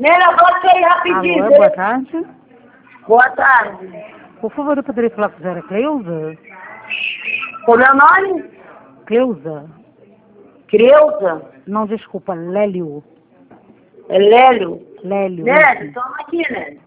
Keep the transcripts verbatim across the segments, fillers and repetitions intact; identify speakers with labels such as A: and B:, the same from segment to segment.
A: Nena, você aí rapidinho.
B: Alô, boa tarde.
A: Boa tarde.
B: Por favor, eu poderia falar com a senhora Cleusa?
A: O meu nome?
B: Cleusa?
A: Creuza?
B: Não, desculpa, Lélio.
A: É Lélio?
B: Lélio.
A: Lélio, toma aqui, né?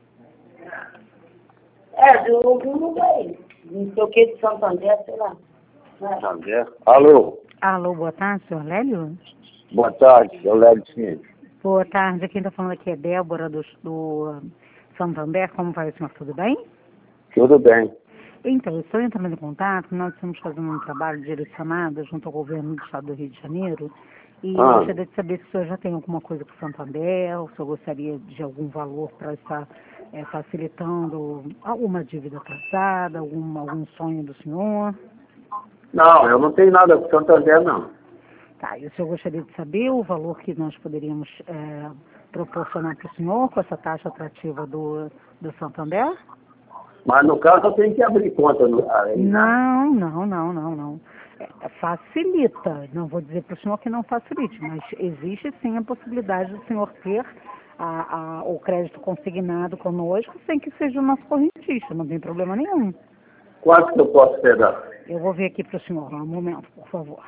A: É, do Google aí. Não sei o que de Santander, sei lá.
C: Santander. Alô,
B: Alô, boa tarde, senhor Lélio?
C: boa tarde, eu levo sim.
B: Boa tarde, quem está falando aqui é Débora do, do Santander. Como vai, senhor? Tudo bem?
C: Tudo bem.
B: Então, eu estou entrando em contato, nós estamos fazendo um trabalho direcionado junto ao governo do estado do Rio de Janeiro e
C: Ah.
B: gostaria de saber se o senhor já tem alguma coisa com o Santander, ou se o senhor gostaria de algum valor para estar é, facilitando alguma dívida atrasada, algum, algum sonho do senhor.
C: Não, eu não tenho nada com Santander, não.
B: Tá, e o senhor gostaria de saber o valor que nós poderíamos é, proporcionar para o senhor com essa taxa atrativa do, do Santander?
C: Mas no caso eu tenho que abrir conta no aí, né?
B: Não, não, não, não, não. É, facilita. Não vou dizer para o senhor que não facilite, mas existe sim a possibilidade do senhor ter a, a, o crédito consignado conosco sem que seja o nosso correntista, não tem problema nenhum.
C: Quanto que eu posso pegar?
B: Eu vou ver aqui para o senhor, um momento, por favor.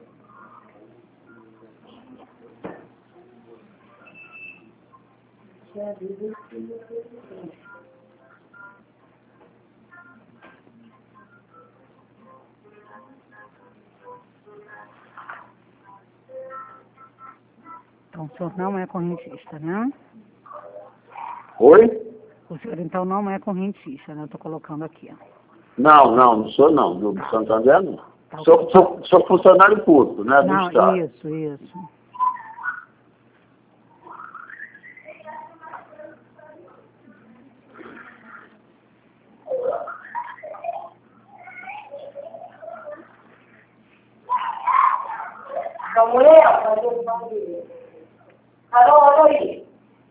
B: Então, o senhor não é correntista, né?
C: Oi?
B: O senhor, então, não é correntista, né? Estou colocando aqui, ó.
C: Não, não, não sou não. Do Santander não.
B: Tá,
C: Sou,
B: ok.
C: sou, sou funcionário público, né? Do
B: Não,
C: Estado.
B: isso, isso.
A: A mulher, fazer o pão dele. Alô, olha aí.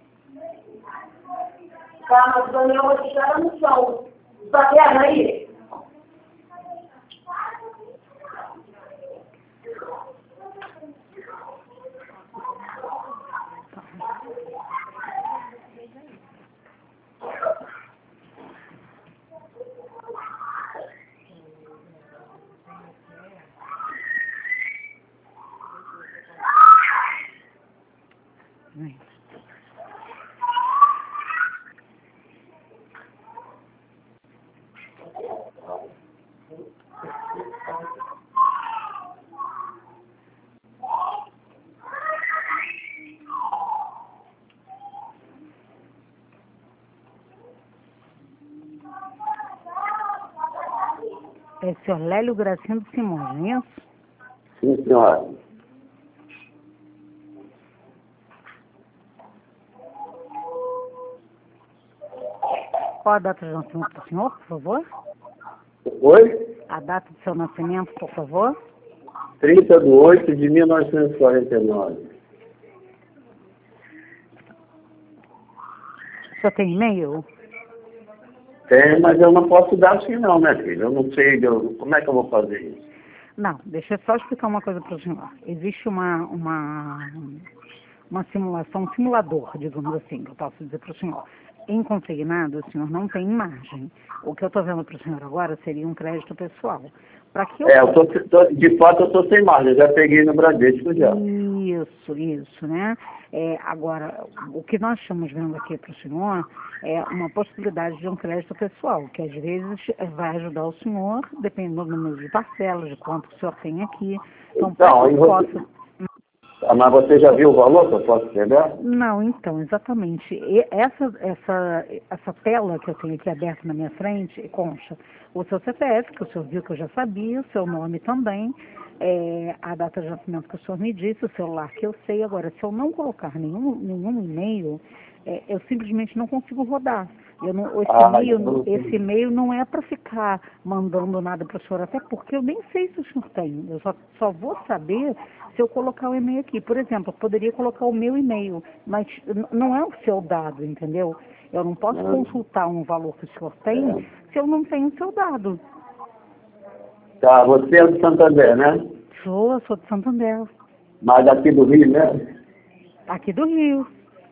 A: Tá, mas o Daniel vai ficar no chão. Tá vendo aí?
B: Vem. É o senhor Lélio Gracindo Simões, não é isso?
C: Sim, senhora.
B: Qual a data de nascimento do senhor, por favor?
C: Oi?
B: A data do seu nascimento, por favor?
C: trinta de oito de mil novecentos e quarenta e nove.
B: O senhor tem e-mail?
C: Tem, mas eu não posso dar assim não, né, filho? Eu não sei eu, como é que eu vou fazer isso.
B: Não, deixa eu só explicar uma coisa para o senhor. Existe uma, uma, uma simulação, um simulador, digamos assim, que eu posso dizer para o senhor. Em consignado, o senhor não tem margem. O que eu estou vendo para o senhor agora seria um crédito pessoal. Para que eu...
C: É, eu tô, tô, de fato eu estou sem margem, eu já peguei no Bradesco já.
B: Isso, isso, né? É, agora, o que nós estamos vendo aqui para o senhor é uma possibilidade de um crédito pessoal, que às vezes vai ajudar o senhor, dependendo do número de parcelas, de quanto o senhor tem aqui. Então, para
C: Então,
B: que
C: aí
B: eu
C: você...
B: possa...
C: Ah, mas você já viu o valor que eu posso pegar?
B: Não, então, exatamente. E essa, essa, essa tela que eu tenho aqui aberta na minha frente, consta o seu C P F, que o senhor viu que eu já sabia, o seu nome também, é, a data de nascimento que o senhor me disse, o celular que eu sei. Agora, se eu não colocar nenhum, nenhum e-mail, é, eu simplesmente não consigo rodar. Eu não, esse,
C: Ah,
B: e-mail,
C: eu-
B: esse e-mail não é para ficar mandando nada para o senhor, até porque eu nem sei se o senhor tem. Eu só, só vou saber se eu colocar o e-mail aqui. Por exemplo, eu poderia colocar o meu e-mail, mas n- não é o seu dado, entendeu? Eu não posso
C: Não.
B: consultar um valor que o senhor tem
C: É.
B: se eu não tenho o seu dado.
C: Tá, você é do Santander, né?
B: Sou, eu sou de Santander,
C: Mas aqui do Rio, né?
B: aqui do Rio.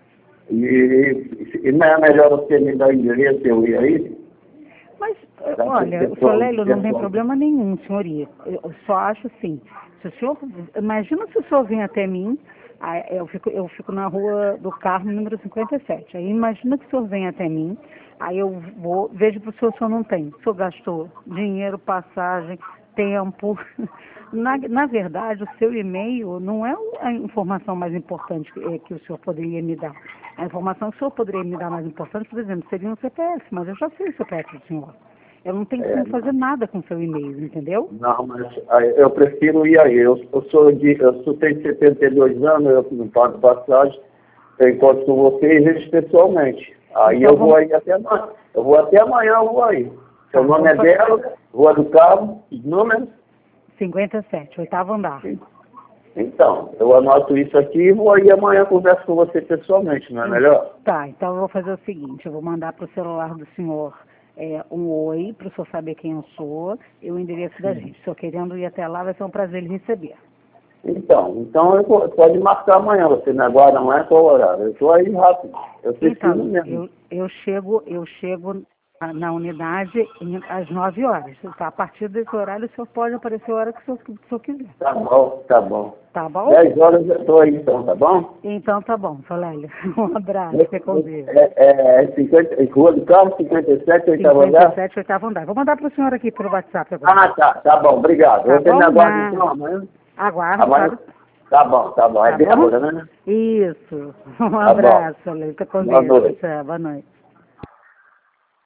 C: E, e não é melhor você me dar o endereço e eu ir aí?
B: Mas, olha, o senhor Lélio, não tem problema nenhum, senhor ir. Eu só acho assim, se o senhor, imagina se o senhor vem até mim, aí eu fico, eu fico na rua do Carmo, número cinquenta e sete. Aí imagina que o senhor vem até mim, aí eu vou, vejo para o senhor se o senhor não tem. O senhor gastou dinheiro, passagem, tempo. Na, na verdade, o seu e-mail não é a informação mais importante que, que o senhor poderia me dar. A informação que o senhor poderia me dar mais importante, por exemplo, seria um C P F, mas eu já sei o C P F do senhor. Eu não tenho
C: É,
B: como fazer nada com o seu e-mail, entendeu?
C: Não, mas aí, eu prefiro ir aí. Eu, eu, sou de, eu sou, tenho setenta e dois anos, eu não pago passagem, eu encontro com você e vejo pessoalmente. Aí
B: Então,
C: eu vou
B: vamos-
C: aí até amanhã. Eu vou até amanhã, eu vou aí. Seu
B: Tá,
C: nome é
B: vamos
C: Bela, Rua do Cabo, os números?
B: cinquenta e sete, oitavo andar.
C: Então, eu anoto isso aqui e vou aí amanhã converso com você pessoalmente, não é melhor?
B: Tá, então eu vou fazer o seguinte, eu vou mandar para o celular do senhor é, um oi, para o senhor saber quem eu sou e o endereço da gente. Se o senhor querendo ir até lá, vai ser um prazer lhe receber.
C: Então, então eu vou- pode marcar amanhã, você me aguarda amanhã qual horário? Eu estou aí rápido, eu preciso
B: Então,
C: mesmo.
B: eu, eu chego, eu chego na na unidade em- às nove horas. Tá? A partir desse horário, o senhor pode aparecer a hora que o senhor, que o senhor quiser.
C: Tá bom, tá bom.
B: Tá bom?
C: Dez horas eu estou aí então, tá bom?
B: Então tá bom, Solélia. Um abraço, fica com Deus.
C: É, é, é cinquenta, Rua do Carmo, cinquenta e sete, oitavo
B: cinquenta e
C: andar?
B: sete, oitavo andar. Vou mandar para o senhor aqui pelo WhatsApp agora.
C: Ah, tá, tá bom, obrigado.
B: Tá
C: Você
B: bom,
C: me aguarda
B: né?
C: então amanhã?
B: Aguardo,
C: Amanhã?
B: claro.
C: Tá bom, tá bom. É
B: Tá bom?
C: Débora, né?
B: Isso. Um
C: bom.
B: abraço, Solélia. Fica com
C: Boa
B: Deus.
C: noite.
B: Tchau, boa noite.